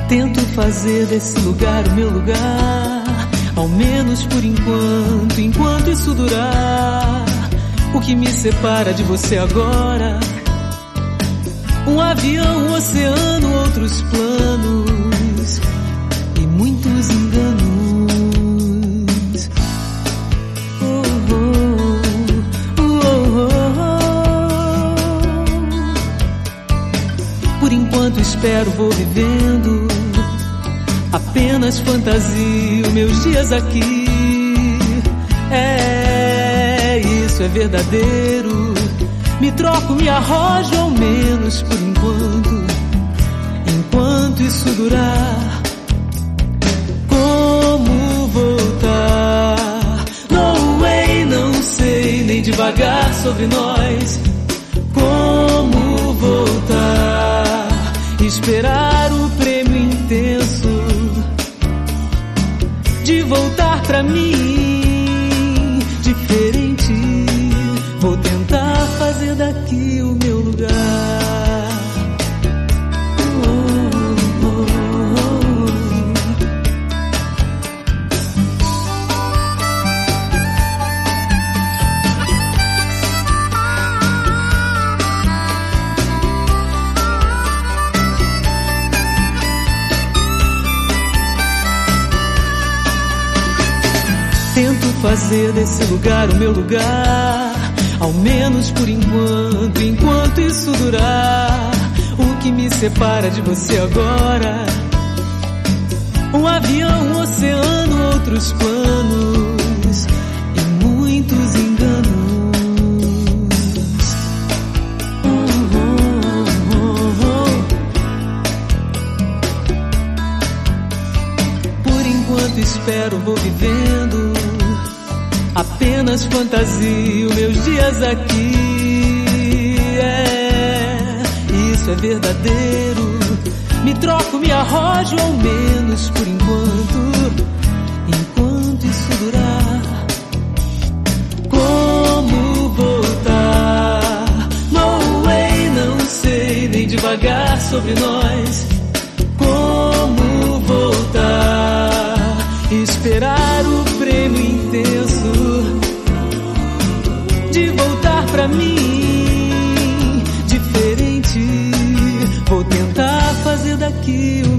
Tento fazer desse lugar o meu lugar, ao menos por enquanto, enquanto isso durar. O que me separa de você agora? Um avião, um oceano, outros planos e muitos enganos. Por enquanto espero, vou vivendo, apenas fantasio meus dias aqui. Isso é verdadeiro. Me troco, me arrojo ao menos por enquanto, enquanto isso durar. Como voltar? No way, não sei nem devagar sobre nós. Como voltar? Esperar o prêmio intenso de voltar pra mim diferente. Vou tentar fazer daqui o meu lugar. Tento fazer desse lugar o meu lugar, ao menos por enquanto, enquanto isso durar. O que me separa de você agora? Um avião, um oceano, outros planos e muitos enganos. Por enquanto espero, vou vivendo, apenas fantasio meus dias aqui. Isso é verdadeiro. Me troco, me arrojo ao menos por enquanto, enquanto isso durar. Como voltar? No way, não sei nem devagar sobre nós. Como voltar? Esperar o prêmio intenso de voltar pra mim diferente. Vou tentar fazer daqui